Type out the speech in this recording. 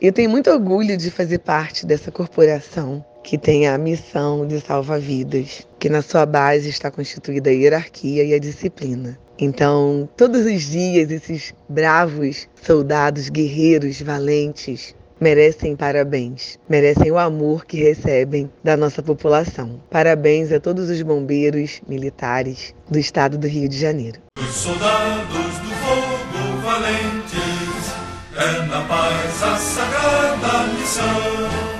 Eu tenho muito orgulho de fazer parte dessa corporação que tem a missão de salvar vidas, que na sua base está constituída a hierarquia e a disciplina. Então, todos os dias, esses bravos soldados, guerreiros, valentes, merecem parabéns, merecem o amor que recebem da nossa população. Parabéns a todos os bombeiros militares do estado do Rio de Janeiro. Os soldados do fogo valentes, é na paz a sagrada missão.